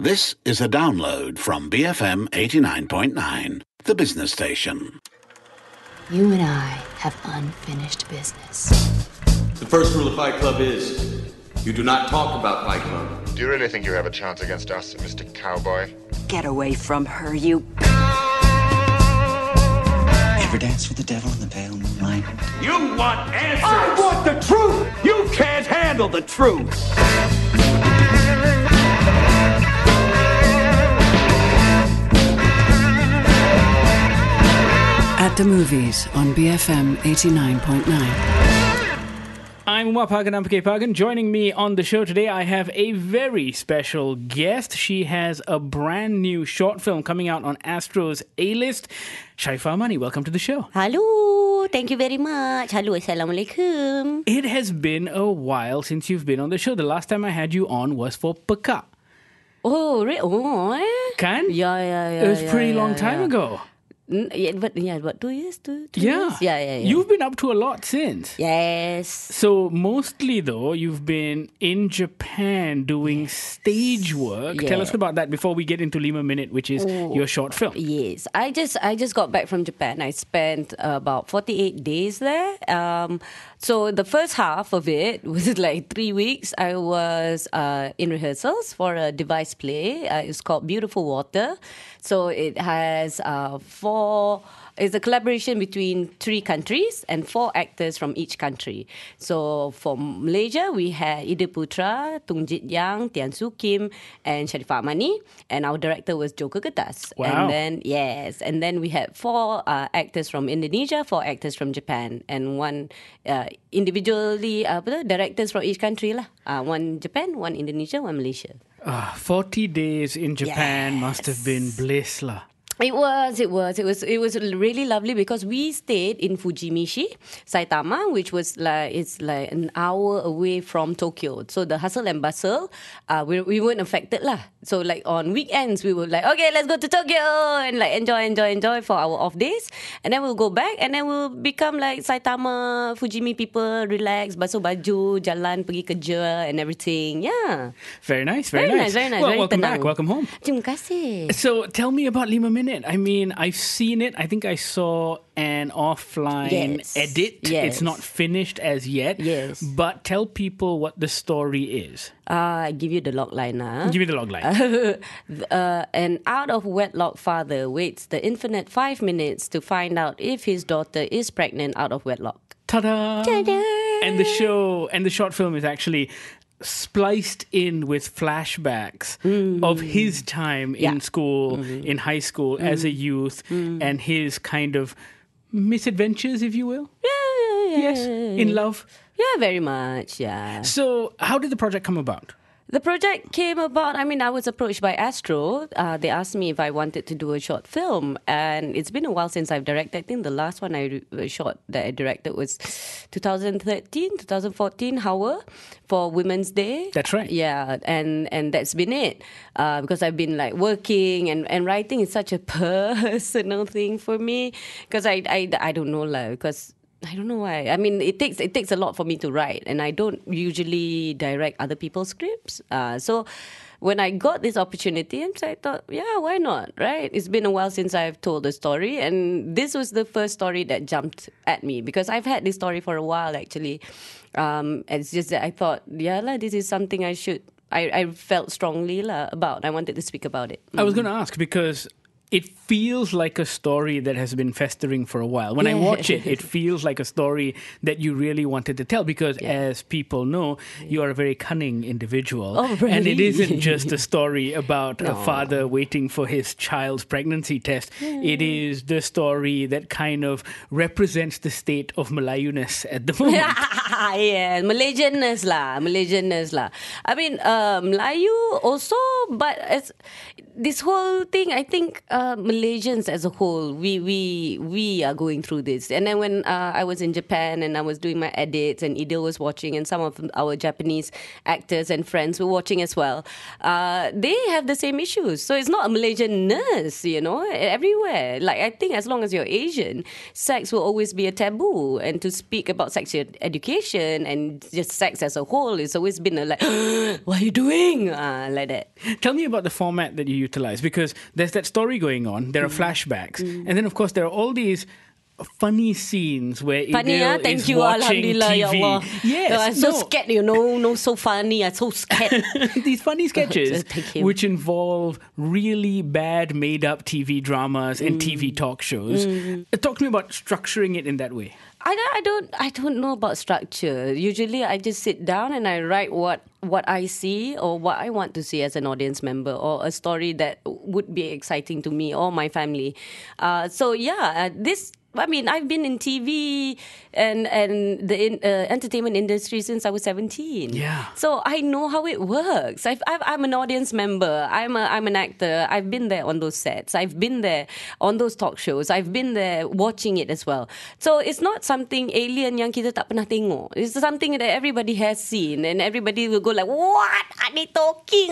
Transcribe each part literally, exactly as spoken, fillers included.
This is a download from B F M eighty-nine point nine, the business station. You and I have unfinished business. The first rule of Fight Club is, you do not talk about Fight Club. Do you really think you have a chance against us, Mister Cowboy? Get away from her, you... Ever dance with the devil in the pale moonlight? You want answers! I want the truth! You can't handle the truth! At the movies on B F M eighty-nine point nine. I'm Wapagan Ampake. Joining me on the show today, I have a very special guest. She has a brand new short film coming out on Astro's A-List. Sharifah Amani, welcome to the show. Hello, thank you very much. Hello, Assalamualaikum. It has been a while since you've been on the show. The last time I had you on was for Peka. Oh, really? Oh, eh? Kan? Yeah, yeah, yeah. It was a yeah, pretty yeah, long yeah. time ago. Yeah, but yeah, what two years? Two, two Yeah. years? Yeah, yeah, yeah. You've been up to a lot since. Yes. So mostly though, you've been in Japan doing stage work. Yeah. Tell us about that before we get into Lima Minute, which is Oh. your short film. Yes, I just I just got back from Japan. I spent uh, about forty-eight days there. Um, so the first half of it was like three weeks. I was uh, in rehearsals for a device play. Uh, it's called Beautiful Water. So it has uh, four. It's a collaboration between three countries and four actors from each country. So for Malaysia, we had Ida Putra, Tung Jit Yang, Tian Su Kim, and Sharifah Amani. And our director was Joko Getas. Wow. And then, yes, and then we had four uh, actors from Indonesia, four actors from Japan, and one uh, individually, uh, apa tu, directors from each country lah. Uh, one Japan, one Indonesia, one Malaysia. Uh, forty days in Japan Yes. must have been bliss lah. It was, it was, it was, it was really lovely because we stayed in Fujimishi, Saitama, which was like it's like an hour away from Tokyo. So the hustle and bustle, uh, we we weren't affected lah. So like on weekends we were like, okay, let's go to Tokyo and like enjoy, enjoy, enjoy for our off days, and then we'll go back and then we'll become like Saitama, Fujimi people, relax, basuh baju, jalan pergi kerja and everything. Yeah, Very nice, very, very nice, very nice, Well, very welcome tenang. back, welcome home. Terima kasih. So tell me about Lima Minute. I mean, I've seen it. I think I saw an offline Yes. edit. Yes. It's not finished as yet. Yes. But tell people what the story is. Uh, I give you the log line now. Give me the log line. uh, an out-of-wedlock father waits the infinite five minutes to find out if his daughter is pregnant out of wedlock. Ta-da! Ta-da! And the show and the short film is actually spliced in with flashbacks Mm. of his time in Yeah. school, Mm-hmm. in high school, as a youth, Mm. and his kind of misadventures, if you will. Yeah, yeah, yeah. Yes, in love. Yeah, very much, yeah. So, how did the project come about? The project came about, I mean, I was approached by Astro. Uh, they asked me if I wanted to do a short film. And it's been a while since I've directed. I think the last one I re- shot that I directed was twenty thirteen, twenty fourteen, Hawa, for Women's Day. That's right. Yeah, and, and that's been it. Uh, because I've been like working and, and writing is such a personal thing for me. Because I, I, I don't know, like, because... I don't know why. I mean, it takes it takes a lot for me to write, and I don't usually direct other people's scripts. Uh, so when I got this opportunity, I thought, yeah, why not, right? It's been a while since I've told a story, and this was the first story that jumped at me because I've had this story for a while, actually. Um, it's just that I thought, yeah, la, this is something I should, I, I felt strongly la, about. I wanted to speak about it. I was going to ask because it feels like a story that has been festering for a while. When I Yeah. watch it, it feels like a story that you really wanted to tell because, Yeah. as people know, you are a very cunning individual. Oh, really? And it isn't just a story about a No. father waiting for his child's pregnancy test. It is the story that kind of represents the state of Malayuness at the moment. Yeah, Malaysianness lah, Malaysianness lah. I mean, uh, Melayu also, but as this whole thing, I think uh, Malaysians as a whole, we we we are going through this. And then when uh, I was in Japan and I was doing my edits and Idil was watching and some of our Japanese actors and friends were watching as well, uh, they have the same issues. So it's not a Malaysian-ness, you know, everywhere. Like, I think as long as you're Asian, sex will always be a taboo. And to speak about sexual education and just sex as a whole, it's always been a like, what are you doing? Uh, like that. Tell me about the format that you utilize, because there's that story going on, there are Mm. flashbacks, mm. and then of course there are all these funny scenes where Funny, Idil ah? Thank is you, watching Alhamdulillah, T V. Ya Allah. Yes, No, I'm so no. scared, you know, no, so funny. I'm so scared. These funny sketches, Thank you. which involve really bad made-up T V dramas and T V talk shows. Mm. Talk to me about structuring it in that way. I don't, I don't, I don't know about structure. Usually, I just sit down and I write what what I see or what I want to see as an audience member, or a story that would be exciting to me or my family. Uh, so yeah, uh, this. I mean, I've been in T V and and the in, uh, entertainment industry since I was seventeen. Yeah. So I know how it works. I've, I've, I'm an audience member. I'm a, I'm an actor. I've been there on those sets. I've been there on those talk shows. I've been there watching it as well. So it's not something alien yang kita tak pernah tengok. It's something that everybody has seen, and everybody will go like, "What are they talking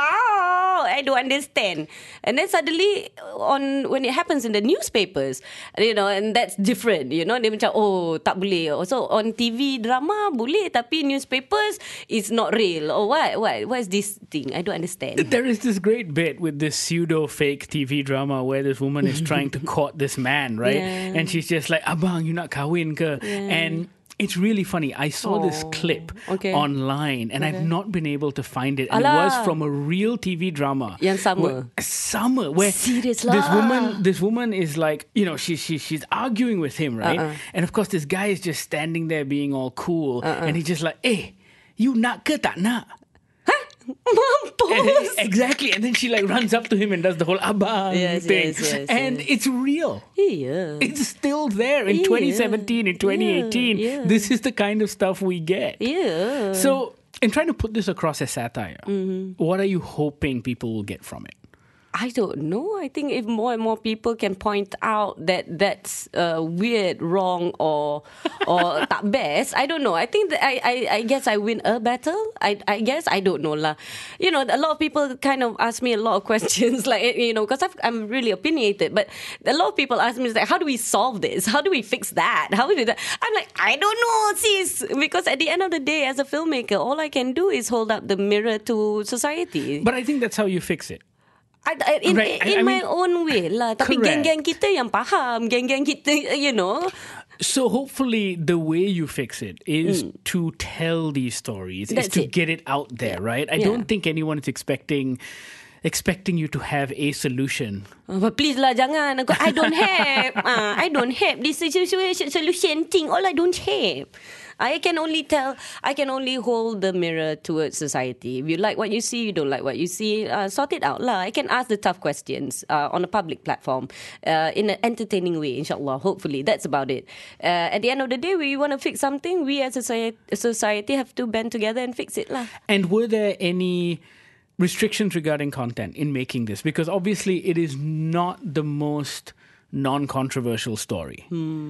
about? I don't understand." And then suddenly, on when it happens in the newspapers, you know, and that's different, you know. Dia macam, oh, tak boleh. So on T V drama boleh, tapi newspapers is not real. Or what? What? What is this thing? I don't understand. There is this great bit with this pseudo-fake T V drama where this woman is trying to court this man, right? Yeah. And she's just like, abang, you nak kahwin ke? Yeah. And it's really funny. I saw this Oh, clip okay. online and I've Okay. not been able to find it. And Alah. it was from a real T V drama. Yang sama. Where, summer. Where Serious this lah. woman this woman is like, you know, she, she, she's arguing with him, right? Uh-uh. And of course, this guy is just standing there being all cool. Uh-uh. And he's just like, eh, you nak ke tak nak? And- Mampus. exactly. And then she like runs up to him and does the whole abang Yes, thing. yes, yes, and yes. it's real. Yeah. It's still there in Yeah. twenty seventeen, in twenty eighteen. Yeah, yeah. This is the kind of stuff we get. Yeah. So, in trying to put this across as satire, Mm-hmm. what are you hoping people will get from it? I don't know. I think if more and more people can point out that that's uh, weird, wrong, or or tak best, I don't know. I think that I, I, I guess I win a battle. I I guess I don't know lah. You know, a lot of people kind of ask me a lot of questions, like, you know, because I'm really opinionated. But a lot of people ask me like, how do we solve this? How do we fix that? How do that? I'm like, I don't know, sis. Because at the end of the day, as a filmmaker, all I can do is hold up the mirror to society. But I think that's how you fix it. I, I, in Right, I- in I my mean- own way lah. Tapi Correct. geng-geng kita yang faham, geng-geng kita, you know. So hopefully the way you fix it is to tell these stories, is Mm. That's to it. get it out there, right? I Yeah. don't think anyone is expecting expecting you to have a solution. Oh, but please lah, jangan. Aku- I don't have. uh, I don't have this solution, solution thing. All I don't have. I can only tell, I can only hold the mirror towards society. If you like what you see, you don't like what you see, uh, sort it out lah. I can ask the tough questions uh, on a public platform uh, in an entertaining way, inshallah. Hopefully, that's about it. Uh, at the end of the day, we want to fix something. We as a society, society have to band together and fix it lah. And were there any restrictions regarding content in making this? Because obviously it is not the most non-controversial story.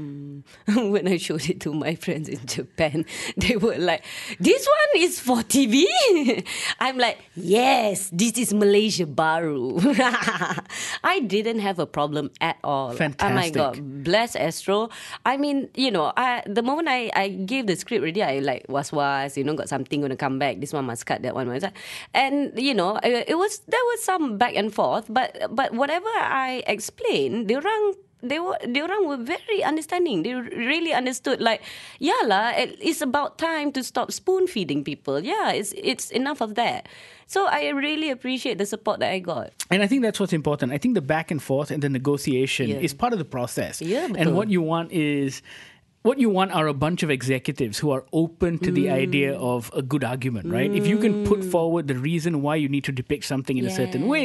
When I showed it to my friends in Japan, they were like, this one is for T V? I'm like, yes, this is Malaysia Baru. I didn't have a problem at all. Fantastic. Oh my God, bless Astro. I mean, you know, I, the moment I, I gave the script already, I like was-was, you know, got something going to come back. This one must cut, that one must cut. And, you know, it was, there was some back and forth, but but whatever I explained, diorang They were, diorang were very understanding. They really understood. Like, yeah lah, it's about time to stop spoon feeding people. Yeah, it's it's enough of that. So I really appreciate the support that I got. And I think that's what's important. I think the back and forth and the negotiation Yeah. is part of the process. Yeah, and betul. what you want is what you want are a bunch of executives who are open to the idea of a good argument, right? If you can put forward the reason why you need to depict something in a certain Yeah. way,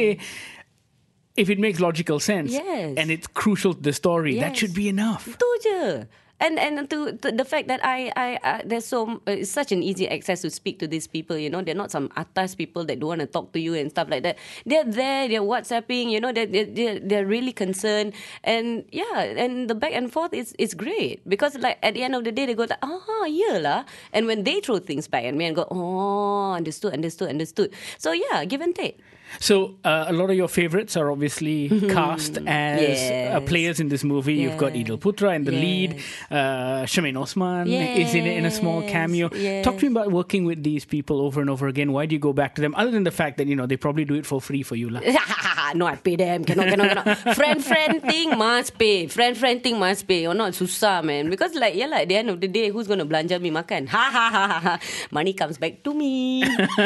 if it makes logical sense Yes. and it's crucial to the story, that Yes. should be enough. Itu je. And and to, to the fact that I I uh, there's so uh, it's such an easy access to speak to these people. You know, they're not some atas people that don't want to talk to you and stuff like that. They're there, they're WhatsApping. You know, they're they're, they're really concerned. And yeah, and the back and forth is is great because like at the end of the day they go like, ah yeah lah. And when they throw things back at me and go, oh understood, understood, understood. So yeah, give and take. So uh, a lot of your favorites are obviously cast as Yes. uh, players in this movie. You've got Yeah. Idil Putra in the Yes. lead. Uh, Shemaine Osman is in it in a small cameo. Yes. Talk to me about working with these people over and over again. Why do you go back to them? Other than the fact that, you know, they probably do it for free for you. lah. No, I pay them. Cannot, cannot, cannot. Friend, friend thing must pay. Friend, friend thing must pay. Or not, susah, man. Because like, yeah, like, at the end of the day, who's going to belanja me makan? Ha, ha, ha, ha, ha. Money comes back to me.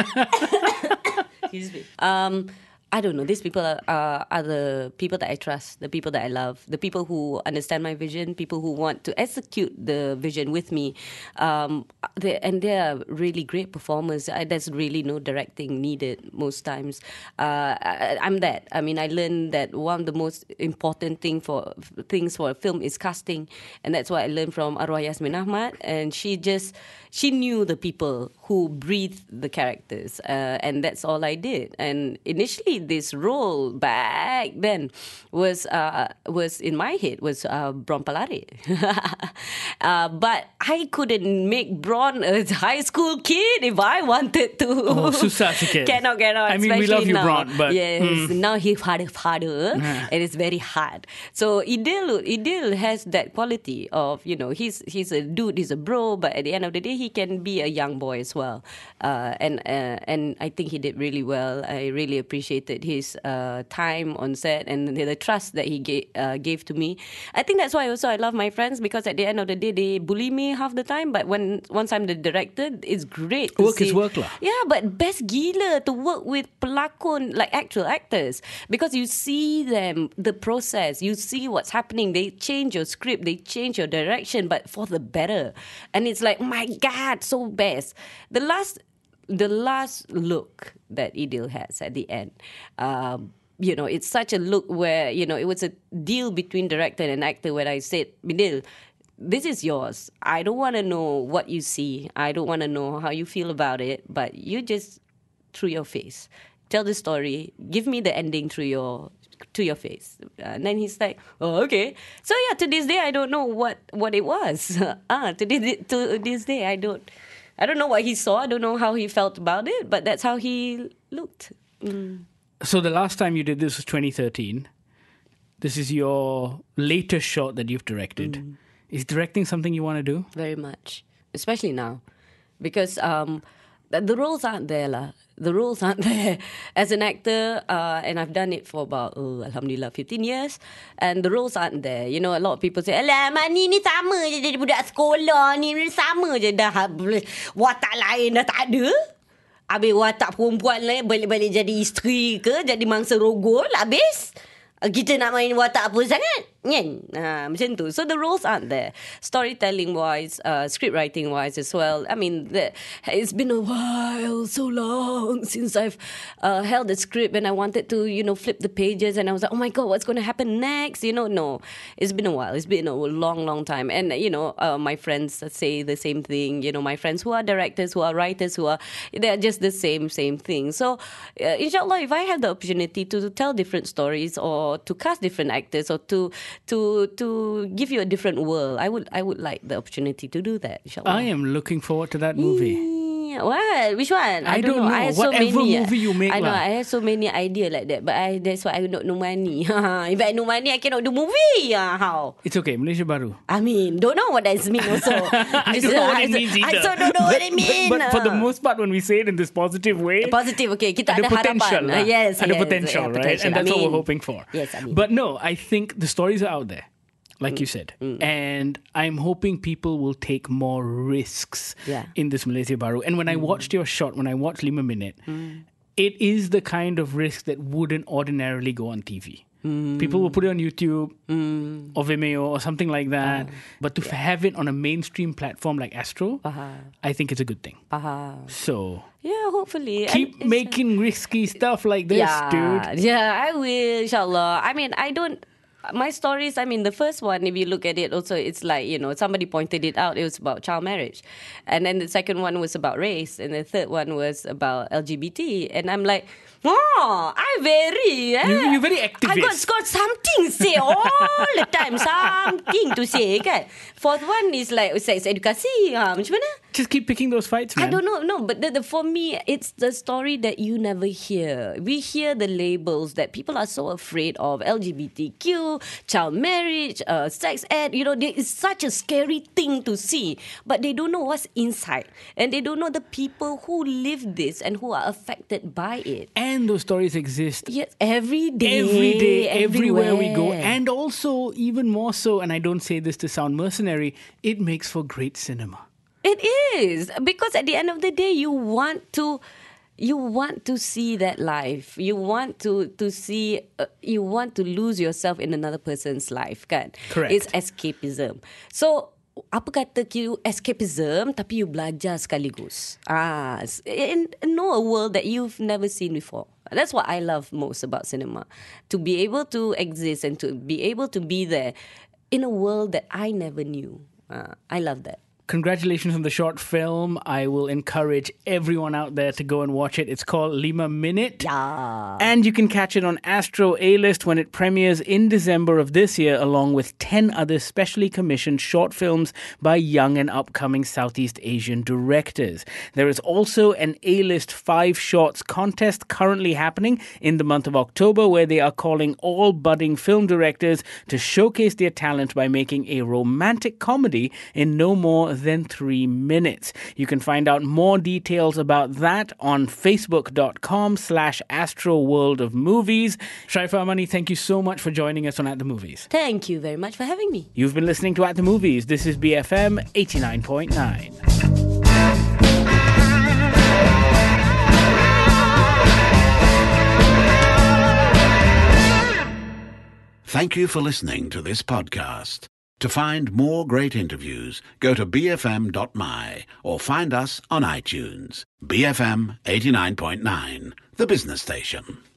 Excuse me. Um... I don't know. These people are, uh, are the people that I trust, the people that I love, the people who understand my vision, people who want to execute the vision with me. Um, they, and they are really great performers. I, there's really no directing needed most times. Uh, I, I'm that. I mean, I learned that one of the most important thing for things for a film is casting. And that's what I learned from Arwah Yasmin Ahmad. And she just, she knew the people who breathed the characters. Uh, and that's all I did. And initially, this role back then was uh, was in my head was uh, Bron Palare. uh, but I couldn't make Bron a high school kid if I wanted to. Oh, susah sikit. Cannot, cannot. I mean, we love you, now. Bron, but... Yes, mm. now he's father, father, Yeah. and it's very hard. So Idil, Idil has that quality of, you know, he's he's a dude, he's a bro, but at the end of the day, he can be a young boy as well. Uh, and uh, and I think he did really well. I really appreciated his uh, time on set and the, the trust that he gave, uh, gave to me. I think that's why also I love my friends, because at the end of the day, they bully me half the time. But when once I'm the director, it's great to Work see. is work lah. Yeah, but best gila to work with pelakon, like actual actors, because you see them, the process, you see what's happening. They change your script, they change your direction, but for the better. And it's like, my God, so best. The last, the last look that Idil has at the end, um, you know, it's such a look where, you know, it was a deal between director and actor where I said, Idil, this is yours. I don't want to know what you see. I don't want to know how you feel about it, but you just, through your face, tell the story. Give me the ending through your to your face. And then he's like, oh, okay. So yeah, to this day, I don't know what, what it was. ah, to this, to this day, I don't, I don't know what he saw. I don't know how he felt about it, but that's how he looked. Mm. So the last time you did this was twenty thirteen. This is your latest shot that you've directed. Mm. Is directing something you want to do? Very much, especially now, because um, the, the roles aren't there lah. The roles aren't there. As an actor, uh, and I've done it for about, oh, Alhamdulillah, fifteen years, and the roles aren't there. You know, a lot of people say, alamak, ni ni sama je jadi budak sekolah, ni ni sama je dah, watak lain dah tak ada. Habis watak perempuan lain balik-balik jadi isteri ke, jadi mangsa rogol, habis. Kita nak main watak apa sangat? Kan? Ha, macam tu. So the roles aren't there. Storytelling wise, uh, script writing wise as well. I mean, the, it's been a while, so long since I've uh, held the script and I wanted to, you know, flip the pages and I was like, oh my God, what's going to happen next? You know, no. It's been a while. It's been a long, long time. And, you know, uh, my friends say the same thing. You know, my friends who are directors, who are writers, who are, they're just the same, same thing. So, uh, inshallah, if I have the opportunity to tell different stories or to cast different actors or to to to give you a different world, I would I would like the opportunity to do that, inshallah. I am looking forward to that movie. Yeah, what? Which one? I, I don't know. know. I have Whatever so many, movie you make, I know. lah. I have so many ideas like that, but I, that's why I don't know money. If I know money, I cannot do movie. Uh, how? It's okay, Malaysia Baru. I mean, don't know what that means also. I don't know what it means either. I also don't know but, what it means. But, but for the most part, when we say it in this positive way, positive, okay, kita the ada potential, harapan. Uh, yes, and yes, the potential, yeah, right? potential. And that's I mean, what we're hoping for. Yes, I mean. But no, I think the stories are out there, like mm. you said, mm. and I'm hoping people will take more risks yeah. in this Malaysia Baru. And when mm. I watched your shot, when I watched Lima Minute, mm. it is the kind of risk that wouldn't ordinarily go on T V. Mm. People will put it on YouTube mm. or Vimeo or something like that. Uh, but to yeah. have it on a mainstream platform like Astro, uh-huh. I think it's a good thing. Uh-huh. So yeah, hopefully. keep and making risky stuff like this, yeah, dude. Yeah, I will, inshallah. I mean, I don't... my stories, I mean, the first one, if you look at it, also, it's like, you know, somebody pointed it out. It was about child marriage. And then the second one was about race. And the third one was about L G B T. And I'm like, oh, I very, eh? You, you're very activist. I got, got something say all the time. Something to say, kan? Fourth one is like sex edukasi. Ha, macam mana? Just keep picking those fights, man. I don't know, no, but the, the, for me, it's the story that you never hear. We hear the labels that people are so afraid of: L G B T Q, child marriage, uh, sex ed. You know, it's such a scary thing to see, but they don't know what's inside, and they don't know the people who live this and who are affected by it. And those stories exist. Yes, every day, every day, everywhere we go, everywhere. and also even more so. And I don't say this to sound mercenary. It makes for great cinema. It is, because at the end of the day, you want to, you want to see that life. You want to to see, uh, you want to lose yourself in another person's life, kan? Correct. It's escapism. So, apa kata you escapism, tapi you belajar sekaligus. Ah, and know a world that you've never seen before. That's what I love most about cinema. To be able to exist and to be able to be there in a world that I never knew. Ah, I love that. Congratulations on the short film. I will encourage everyone out there to go and watch it. It's called Lima Minute. Yeah. And you can catch it on Astro A-List when it premieres in December of this year, along with ten other specially commissioned short films by young and upcoming Southeast Asian directors. There is also an A-List five shorts contest currently happening in the month of October, where they are calling all budding film directors to showcase their talent by making a romantic comedy in no more than three minutes. You can find out more details about that on facebook.com slash Astro World of Movies. Shaifa Amani, thank you so much for joining us on At the Movies. Thank you very much for having me. You've been listening to At the Movies. This is B F M eighty-nine point nine. Thank you for listening to this podcast. To find more great interviews, go to b f m dot m y or find us on iTunes. B F M eighty-nine point nine, the business station.